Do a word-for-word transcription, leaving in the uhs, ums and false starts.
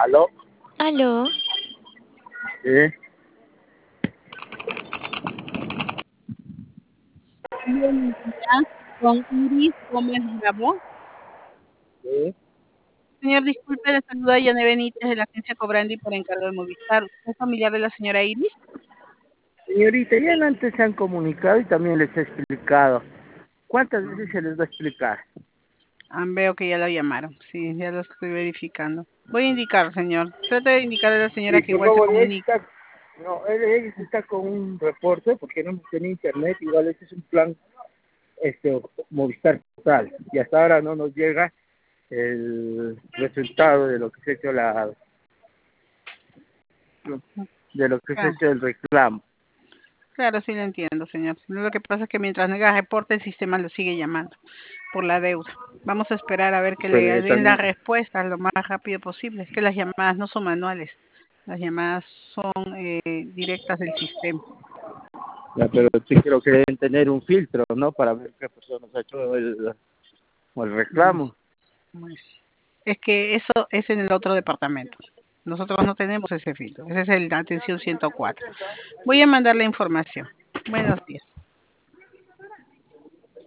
¿Aló? ¿Aló? Sí. Buen día, con Iris Gómez Bravo. Sí. Señor, disculpe, le saluda Yane Benítez de la agencia Cobrandi por encargo de Movistar. ¿Usted es familiar de la señora Iris? Señorita, ya antes se han comunicado y también les he explicado. ¿Cuántas veces se les va a explicar? Ah, veo que ya la llamaron. Sí, ya lo estoy verificando. Voy a indicar, señor. Trate de indicarle a la señora Sí, que por igual se favor, él comunique. está, no, él, él está con un reporte porque no tiene internet, igual ese es un plan este Movistar total y hasta ahora no nos llega el resultado de lo que se ha hecho la de lo que se ha Ah, hecho el reclamo. claro, sí lo entiendo, señor. Lo que pasa es que mientras no haga reporte, el sistema lo sigue llamando por la deuda. Vamos a esperar a ver que Pero le yo den la también, respuesta lo más rápido posible. Es que las llamadas no son manuales. Las llamadas son eh, directas del sistema. ya, pero sí creo que deben tener un filtro, ¿no? Para ver qué persona ha hecho el, el reclamo. Pues, es que eso es en el otro departamento. Nosotros no tenemos ese filtro. Ese es el de atención ciento cuatro. Voy a mandar la información. Buenos días.